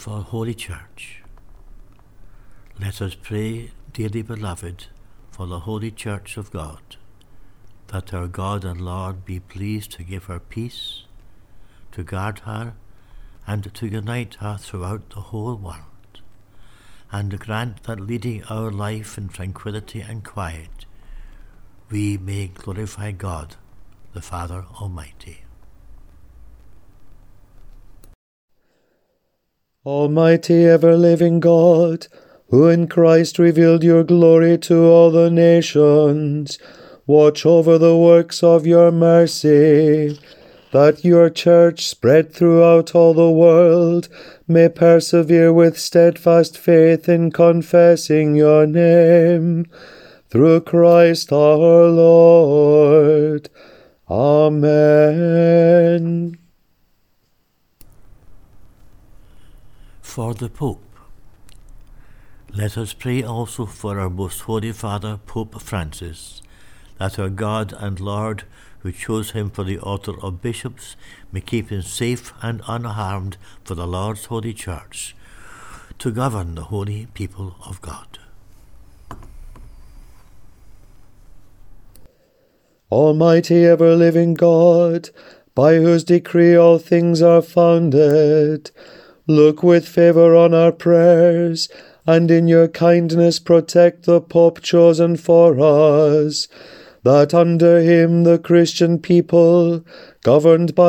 for Holy Church. Let us pray, dearly beloved, for the Holy Church of God, that our God and Lord be pleased to give her peace, to guard her, and to unite her throughout the whole world, and grant that leading our life in tranquility and quiet, we may glorify God, the Father Almighty. Almighty ever-living God, who in Christ revealed your glory to all the nations, watch over the works of your mercy, that your church, spread throughout all the world, may persevere with steadfast faith in confessing your name. Through Christ our Lord. Amen. For the Pope, let us pray also for our most Holy Father, Pope Francis, that our God and Lord, who chose him for the altar of bishops, may keep him safe and unharmed for the Lord's Holy Church, to govern the holy people of God. Almighty ever-living God, by whose decree all things are founded, look with favour on our prayers, and in your kindness protect the Pope chosen for us, that under him the Christian people, governed by